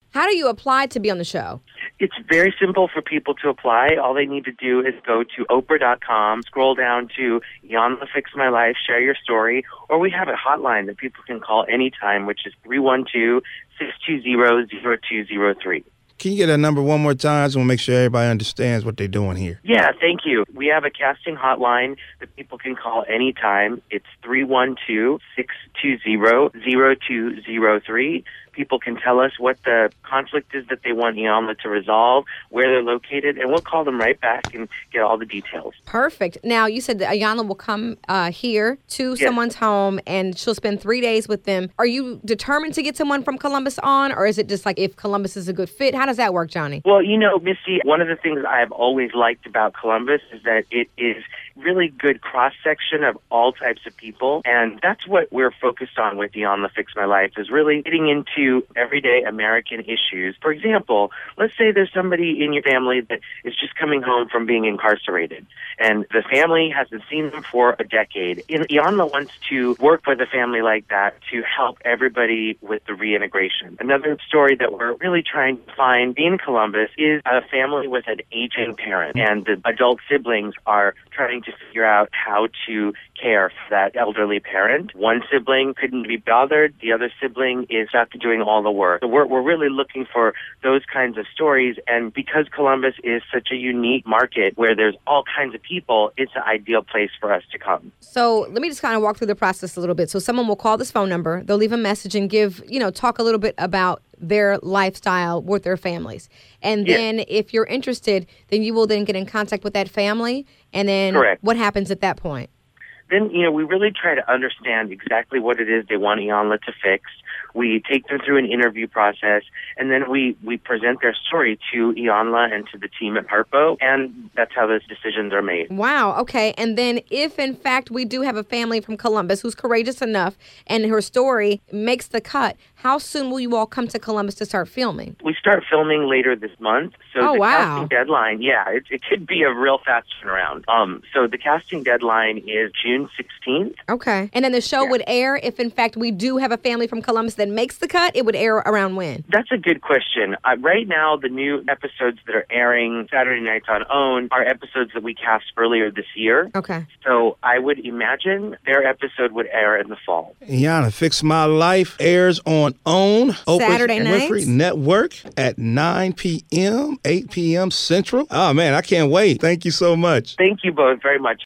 How do you apply to be on the show? It's very simple for people to apply. All they need to do is go to Oprah.com, scroll down to Iyanla Fix My Life, share your story, or we have a hotline that people can call anytime, which is 312-620-0203. Can you get that number one more time so we'll make sure everybody understands what they're doing here? Yeah, thank you. We have a casting hotline that people can call anytime. It's 312-620-0203. People can tell us what the conflict is that they want Iyanla to resolve, where they're located, and we'll call them right back and get all the details. Perfect. Now, you said that Iyanla will come here to someone's home, and she'll spend 3 days with them. Are you determined to get someone from Columbus on, or is it just like if Columbus is a good fit? How does that work, Johnny? Well, you know, Misty, one of the things I've always liked about Columbus is that it is really good cross-section of all types of people, and that's what we're focused on with Iyanla Fix My Life, is really getting into everyday American issues. For example, let's say there's somebody in your family that is just coming home from being incarcerated, and the family hasn't seen them for a decade. And Iyanla wants to work with a family like that to help everybody with the reintegration. Another story that we're really trying to find in Columbus is a family with an aging parent, and the adult siblings are trying to figure out how to care for that elderly parent. One sibling couldn't be bothered. The other sibling is stuck doing all the work. So we're really looking for those kinds of stories, and because Columbus is such a unique market where there's all kinds of people, it's an ideal place for us to come. So let me just kind of walk through the process a little bit. So someone will call this phone number, they'll leave a message and give, talk a little bit about their lifestyle with their families. And then if you're interested, then you will then get in contact with that family. And then what happens at that point? Then, we really try to understand exactly what it is they want Iyanla to fix. We take them through an interview process, and then we present their story to Iyanla and to the team at Harpo, and that's how those decisions are made. Wow, okay. And then if, in fact, we do have a family from Columbus who's courageous enough and her story makes the cut, how soon will you all come to Columbus to start filming? We start filming later this month, so casting deadline, it could be a real fast turnaround. So the casting deadline is June 16th. Okay. And then the show would air if, in fact, we do have a family from Columbus that makes the cut. It would air around when? That's a good question. Right now, the new episodes that are airing Saturday nights on OWN are episodes that we cast earlier this year. Okay. So I would imagine their episode would air in the fall. Iyanla Fix My Life airs on OWN, Saturday nights. Winfrey Network at 9 p.m., 8 p.m. Central. Oh, man, I can't wait. Thank you so much. Thank you both very much.